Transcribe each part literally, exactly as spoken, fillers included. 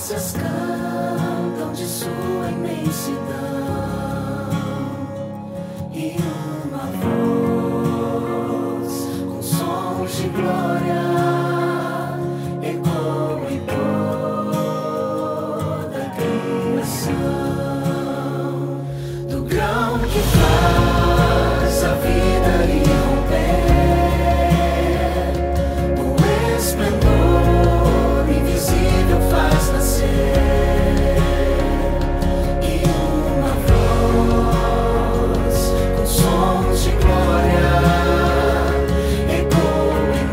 galáxias cantam de sua imensidão, e uma voz com sons de glória ecoa em toda a criação, do grão que faz a vida irromper, o esplendor invisível faz nascer, e uma voz com sons de glória ecoa em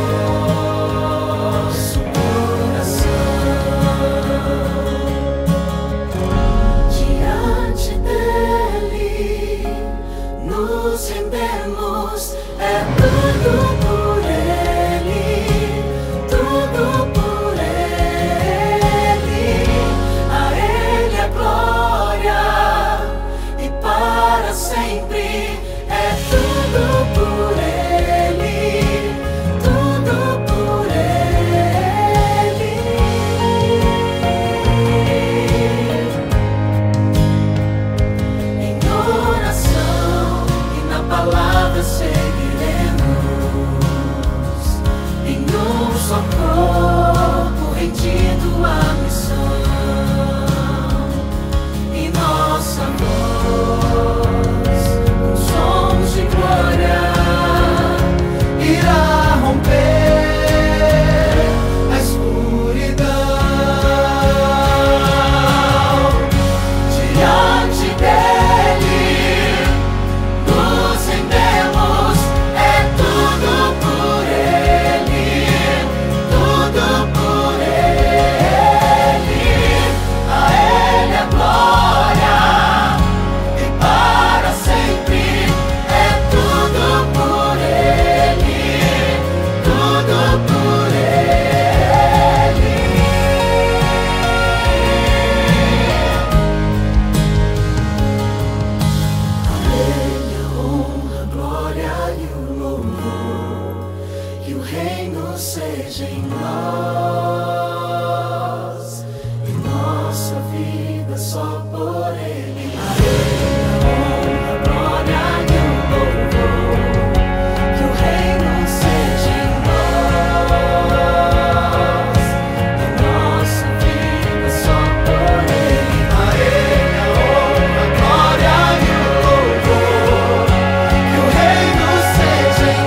nosso coração. Diante dele nos rendemos, é tudo por ele, tudo por ele, a ele a glória e para sempre, é tudo por ele, tudo por ele. Em oração e na palavra seguiremos, em um só corpo rendido à missão, e nossa voz com sons de glória irá romper a escuridão. Diante dele nos rendemos, é tudo por ele, tudo por ele, a ele a glória e para sempre, é tudo por ele, tudo por ele. A ele a honra, a glória e o louvor, que o reino seja em nós, e nossa vida só por ele. A ele a honra, a glória e o louvor, que o reino seja em nós, e nossa vida só por ele. A ele a honra, a glória e o louvor, que o reino seja em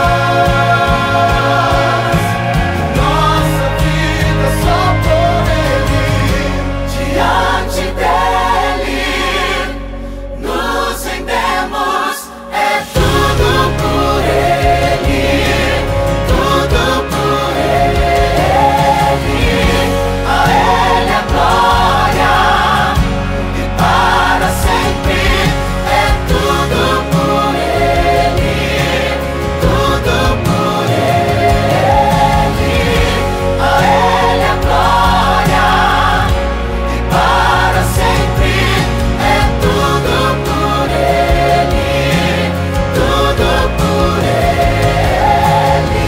nós, nossa vida só por ele. Diante dele nos rendemos, é tudo por ele, tudo por ele, a ele a glória e para sempre, é tudo por ele, tudo por ele, a ele a glória e para sempre, é tudo por ele, tudo por ele.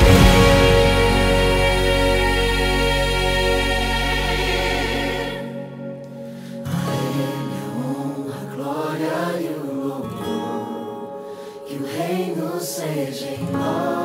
A ele a honra, a glória e o louvor, que o reino seja em nós.